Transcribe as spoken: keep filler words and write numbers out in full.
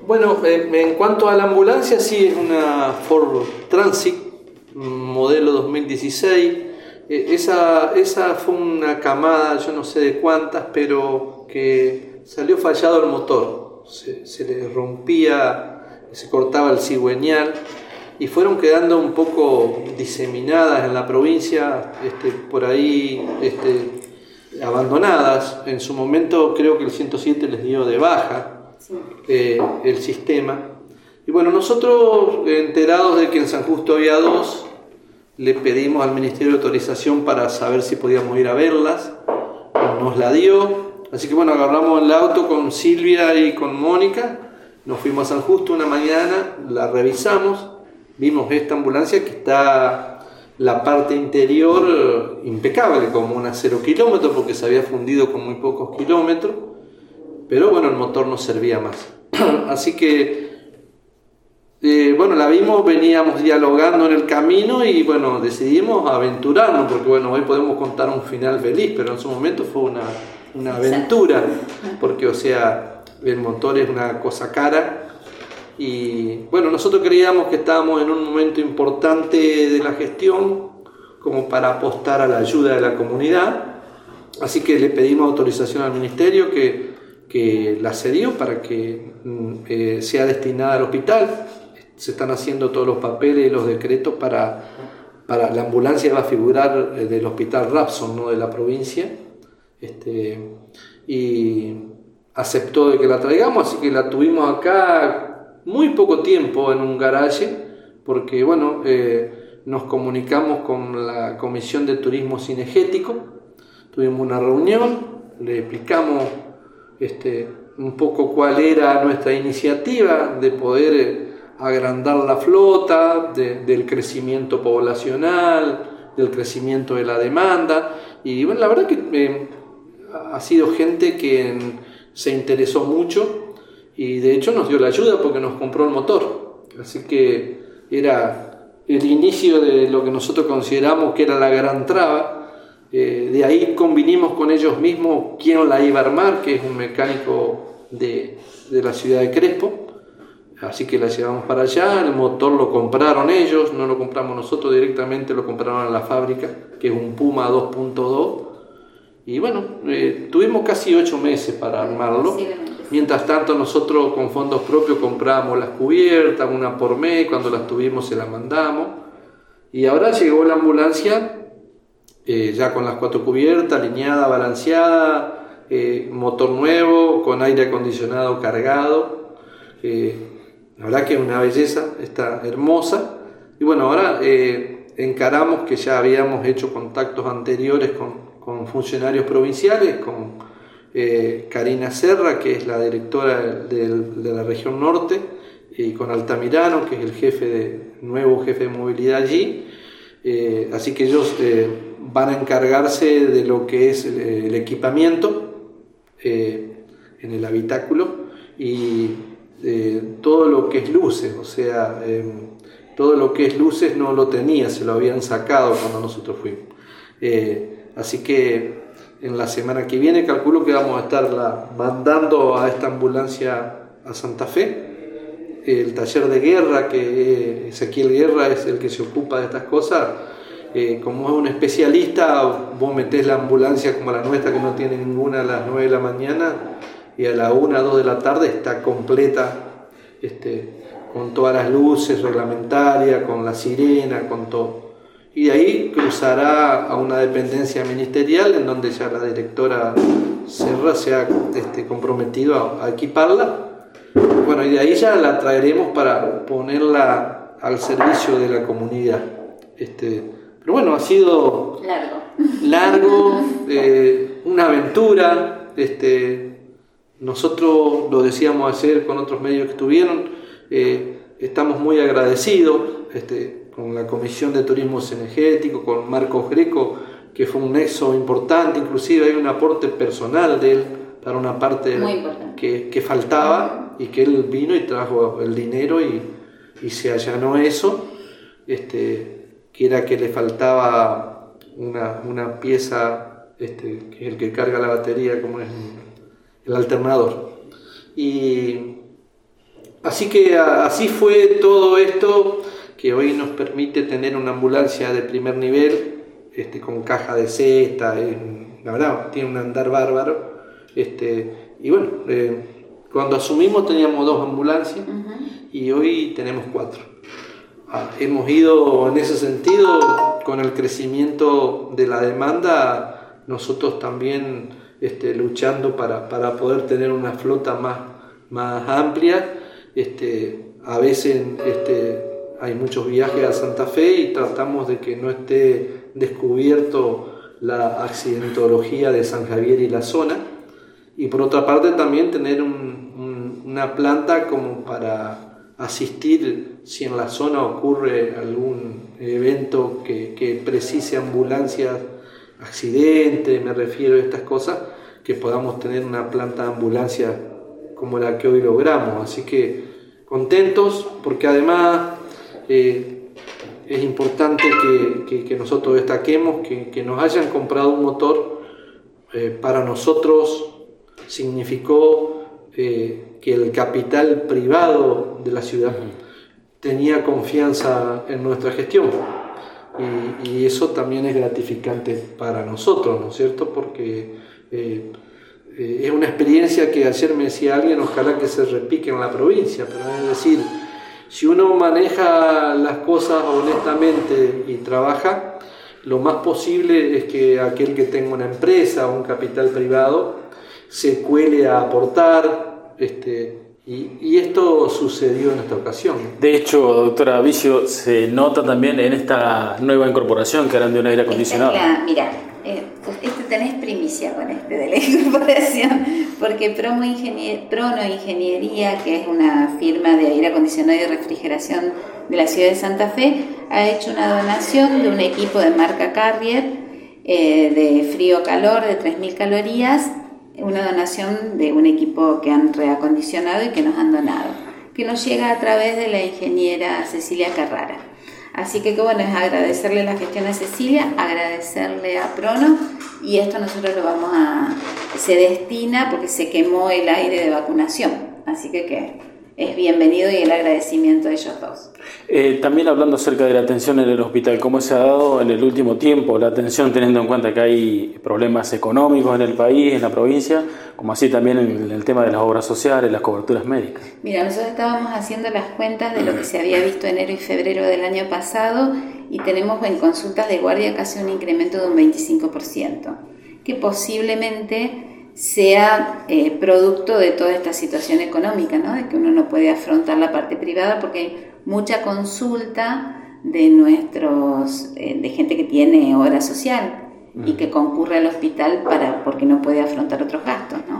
Bueno, eh, en cuanto a la ambulancia, sí, es una Ford Transit, modelo dos mil dieciséis. Eh, esa, esa fue una camada, yo no sé de cuántas, pero que salió fallado el motor. Se, se le rompía, se cortaba el cigüeñal y fueron quedando un poco diseminadas en la provincia, este, por ahí este, abandonadas. En su momento creo que el ciento siete les dio de baja. Sí. Eh, el sistema. Y bueno, nosotros, enterados de que en San Justo había dos, le pedimos al Ministerio de Autorización para saber si podíamos ir a verlas. Nos la dio. Así que bueno, agarramos el auto con Silvia y con Mónica, nos fuimos a San Justo una mañana, la revisamos, vimos esta ambulancia que está la parte interior impecable, como una cero kilómetros, porque se había fundido con muy pocos kilómetros. Pero bueno, el motor no servía más. Así que, eh, bueno, la vimos, veníamos dialogando en el camino y bueno, decidimos aventurarnos, porque bueno, hoy podemos contar un final feliz, pero en su momento fue una, una aventura, porque o sea, el motor es una cosa cara. Y bueno, nosotros creíamos que estábamos en un momento importante de la gestión, como para apostar a la ayuda de la comunidad. Así que le pedimos autorización al Ministerio que que la cedió para que eh, sea destinada al hospital. Se están haciendo todos los papeles y los decretos para, para la ambulancia va a figurar eh, del hospital Rapson, no de la provincia, este, y aceptó de que la traigamos, así que la tuvimos acá muy poco tiempo en un garaje, porque bueno, eh, nos comunicamos con la Comisión de Turismo Cinegético, tuvimos una reunión, le explicamos Este, un poco cuál era nuestra iniciativa de poder eh, agrandar la flota, de, del crecimiento poblacional, del crecimiento de la demanda. Y bueno, la verdad que eh, ha sido gente que se interesó mucho y de hecho nos dio la ayuda porque nos compró el motor. Así que era el inicio de lo que nosotros consideramos que era la gran traba. Eh, de ahí convinimos con ellos mismos quién la iba a armar, que es un mecánico de, de la ciudad de Crespo, así que la llevamos para allá. El motor lo compraron ellos, no lo compramos nosotros directamente, lo compraron en la fábrica, que es un Puma dos punto dos, y bueno, eh, tuvimos casi ocho meses para armarlo. Mientras tanto nosotros con fondos propios compramos las cubiertas, una por mes, cuando las tuvimos se las mandamos, y ahora llegó la ambulancia Eh, ya con las cuatro cubiertas, alineada, balanceada, eh, motor nuevo, con aire acondicionado cargado. Eh, la verdad que es una belleza, está hermosa. Y bueno, ahora eh, encaramos que ya habíamos hecho contactos anteriores con, con funcionarios provinciales, con eh, Karina Serra, que es la directora de, de la región norte, y con Altamirano, que es el jefe de, nuevo jefe de movilidad allí. Eh, así que ellos eh, van a encargarse de lo que es el, el equipamiento eh, en el habitáculo y eh, todo lo que es luces, o sea, eh, todo lo que es luces no lo tenía, se lo habían sacado cuando nosotros fuimos. Eh, así que en la semana que viene calculo que vamos a estar la, mandando a esta ambulancia a Santa Fe. El taller de guerra, que Ezequiel Guerra es el que se ocupa de estas cosas, eh, como es un especialista, vos metés la ambulancia como la nuestra, que no tiene ninguna, a las nueve de la mañana, y a la una, dos de la tarde está completa, este, con todas las luces reglamentarias, con la sirena, con todo. Y de ahí cruzará a una dependencia ministerial, en donde ya la directora Serra se ha este, comprometido a, a equiparla. Bueno, y de ahí ya la traeremos para ponerla al servicio de la comunidad. Este, pero bueno, ha sido largo, largo eh, una aventura. Este, nosotros lo decíamos ayer con otros medios que estuvieron, eh, estamos muy agradecidos este, con la Comisión de Turismo Cinegético, con Marcos Greco, que fue un nexo importante, inclusive hay un aporte personal de él para una parte que, que faltaba, y que él vino y trajo el dinero y, y se allanó eso, este, que era que le faltaba una, una pieza, este, que es el que carga la batería, como es el alternador. Y así que así fue todo esto que hoy nos permite tener una ambulancia de primer nivel, este, con caja de cesta, eh, la verdad, tiene un andar bárbaro. Este, y bueno, eh, cuando asumimos teníamos dos ambulancias uh-huh. y hoy tenemos cuatro. Ah, hemos ido en ese sentido, con el crecimiento de la demanda, nosotros también este, luchando para, para poder tener una flota más, más amplia. Este, a veces este, hay muchos viajes a Santa Fe y tratamos de que no esté descubierto la accidentología de San Javier y la zona. Y por otra parte también tener un, un, una planta como para asistir si en la zona ocurre algún evento que, que precise ambulancias, accidentes, me refiero a estas cosas, que podamos tener una planta de ambulancia como la que hoy logramos. Así que contentos, porque además eh, es importante que, que, que nosotros destaquemos que, que nos hayan comprado un motor. Eh, para nosotros significó eh, que el capital privado de la ciudad tenía confianza en nuestra gestión, y, y eso también es gratificante para nosotros, ¿no es cierto? Porque eh, eh, es una experiencia que ayer me decía alguien, ojalá que se repique en la provincia, pero es decir, si uno maneja las cosas honestamente y trabaja, lo más posible es que aquel que tenga una empresa o un capital privado se cuele a aportar, este, y, y esto sucedió en esta ocasión. De hecho, doctora Vicio, se nota también en esta nueva incorporación que harán de un aire acondicionado. La, mira, eh, este tenés primicia con este de la incorporación, porque Promo Ingenier, Prono Ingeniería, que es una firma de aire acondicionado y refrigeración de la ciudad de Santa Fe, ha hecho una donación de un equipo de marca Carrier eh, de frío-calor de tres mil calorías, una donación de un equipo que han reacondicionado y que nos han donado, que nos llega a través de la ingeniera Cecilia Carrara. Así que, que bueno, es agradecerle la gestión a Cecilia, agradecerle a Prono, y esto nosotros lo vamos a... se destina porque se quemó el aire de vacunación, así que que es bienvenido y el agradecimiento de ellos dos. Eh, también hablando acerca de la atención en el hospital, ¿cómo se ha dado en el último tiempo la atención, teniendo en cuenta que hay problemas económicos en el país, en la provincia, como así también en el tema de las obras sociales, las coberturas médicas? Mira, nosotros estábamos haciendo las cuentas de lo que se había visto enero y febrero del año pasado y tenemos en consultas de guardia casi un incremento de un veinticinco por ciento, que posiblemente sea eh, producto de toda esta situación económica, ¿no? De que uno no puede afrontar la parte privada porque hay mucha consulta de nuestros eh, de gente que tiene obra social y que concurre al hospital para porque no puede afrontar otros gastos, ¿no?